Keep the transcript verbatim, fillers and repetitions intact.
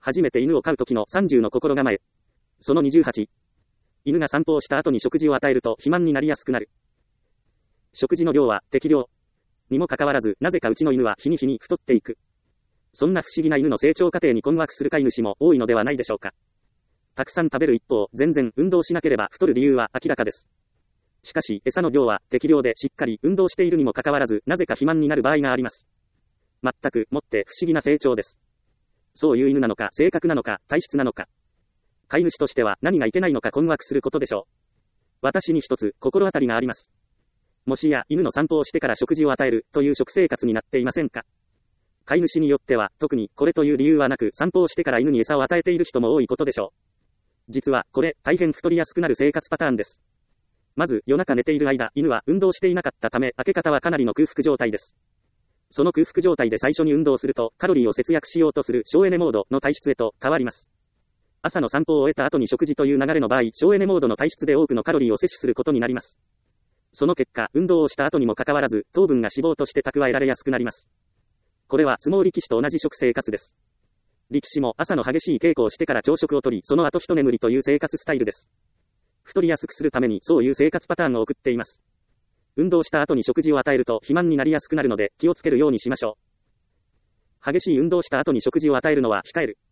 初めて犬を飼う時のさんじゅうの心構え。そのにじゅうはち。犬が散歩をした後に食事を与えると肥満になりやすくなる。食事の量は適量。にもかかわらず、なぜかうちの犬は日に日に太っていく。そんな不思議な犬の成長過程に困惑する飼い主も多いのではないでしょうか。たくさん食べる一方、全然運動しなければ太る理由は明らかです。しかし、餌の量は適量でしっかり運動しているにもかかわらず、なぜか肥満になる場合があります。全くもって不思議な成長です。そういう犬なのか、性格なのか、体質なのか。飼い主としては何がいけないのか困惑することでしょう。私に一つ心当たりがあります。もしや犬の散歩をしてから食事を与えるという食生活になっていませんか。飼い主によっては特にこれという理由はなく散歩をしてから犬に餌を与えている人も多いことでしょう。実はこれ大変太りやすくなる生活パターンです。まず夜中寝ている間、犬は運動していなかったため開け方はかなりの空腹状態です。その空腹状態で最初に運動するとカロリーを節約しようとする省エネモードの体質へと変わります。朝の散歩を終えた後に食事という流れの場合、省エネモードの体質で多くのカロリーを摂取することになります。その結果、運動をした後にもかかわらず、糖分が脂肪として蓄えられやすくなります。これは相撲力士と同じ食生活です。力士も朝の激しい稽古をしてから朝食をとり、その後一眠りという生活スタイルです。太りやすくするためにそういう生活パターンを送っています。運動した後に食事を与えると肥満になりやすくなるので気をつけるようにしましょう。激しい運動した後に食事を与えるのは控える。